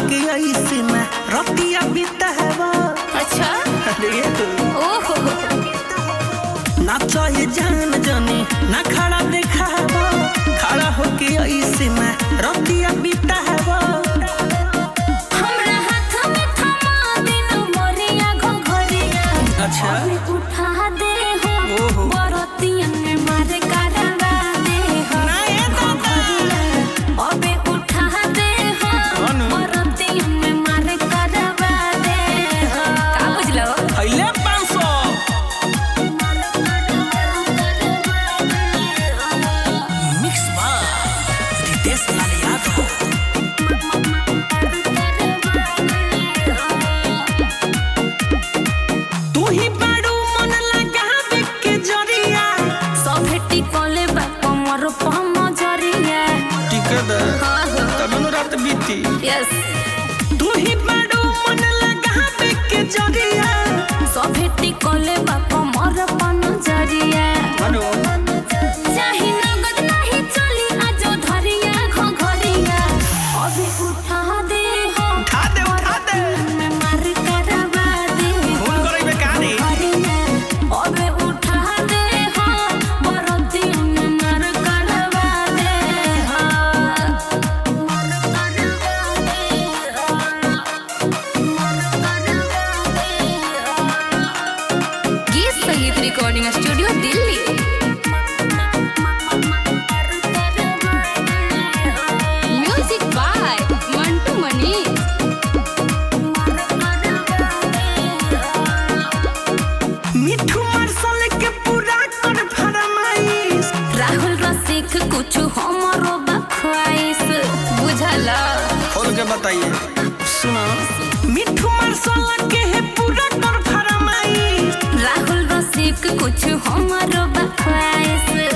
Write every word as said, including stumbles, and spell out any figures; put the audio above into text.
के ऐसे ना रतिया बीता है वो। अच्छा अरे तो ओहो ना चाहे जान जाने ना खड़ा देखा है वो। खड़ा होके ऐसे ना रतिया बीता है वो। हमरा हाथ में थमा दिन मोरिया घोघरिया। अच्छा उठा दे हो बरतियन में मारे करवा दे हो। ना ये दादा अबे उठा दे हो बरतियन में मारे करवा दे हो। का बुझलो पहले पाँच सौ मिक्स बार रितेश लाल यादव। तू ही बाड़ू मन लगावे के जरिया। सभेटी कोले बाप मोर पम जरिया। टिकट हां हो तब नु रात बीती। यस तू ही बाड़ू मन लगावे के जरिया। सभेटी कोले बाप मोर पम जरिया। हेलो चाही नगद नहीं चली आजो धरिया घोघरिया। अबे उठा दे हो उठा दे उठा दे मैं मार करवा दे फोन करे बे कहानी। घोघरिया। अबे उठा दे हो बरतियन में मार करवा दे हो। मार करवा दे हो मार करवा दे हो। Geet Sangeet recording studio Delhi. Music by Mantu Mani. Mithu Marshal के पूरा कर फरमाइश। राहुल रसिक कुछ हमरो बख्वाइश बुझला। खोल के बताइए सुनो मिठू मार्शल के है पूरा कर फरमाइश। राहुल रसिक कुछ हमरो बख्वाइश